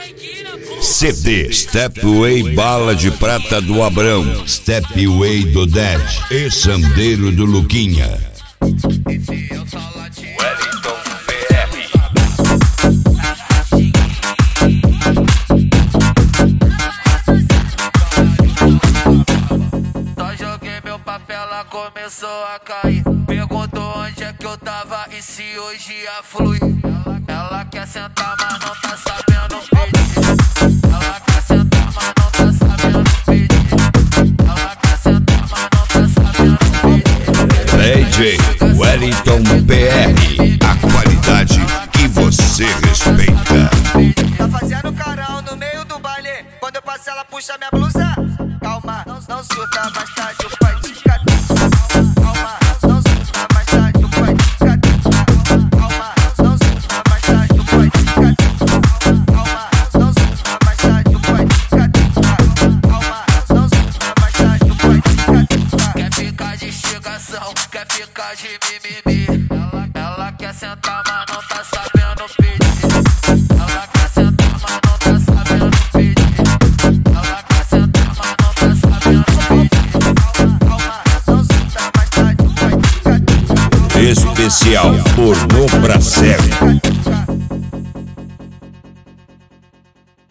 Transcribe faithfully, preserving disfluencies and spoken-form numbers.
C D Stepway Bala de Prata do Abrão, Stepway do Dead e Sandeiro do Luquinha. Wellington P R. Só joguei meu papel, ela começou a cair. Perguntou onde é que eu tava e se hoje ia fluir. Ela quer sentar, mas não tá sabendo pedir. Ela quer sentar, mas não tá sabendo pedir. Ela quer sentar, mas não tá sabendo pedir. D J Wellington P R, a qualidade que você respeita. Tá fazendo carão no meio do baile. Quando eu passo ela puxa minha blusa. Calma, não, não surta, mais tarde o pai te escata. Calma, não surta, mais tarde o pai te escata. Calma, não surta, mais tarde o pai te escata. Calma, não surta, mais tarde o pai te escata. Calma, não surta, mais tarde o pai te escata. Quer ficar de instigação, quer ficar de mimimi. Ela, ela quer sentar, mas não tá sabendo pedir. Ela quer sentar, mas não tá sabendo pedir. Ela quer sentar, mas não tá sabendo pedir. Calma, não surta, mais tarde o pai te escata. Especial pornô pra cego.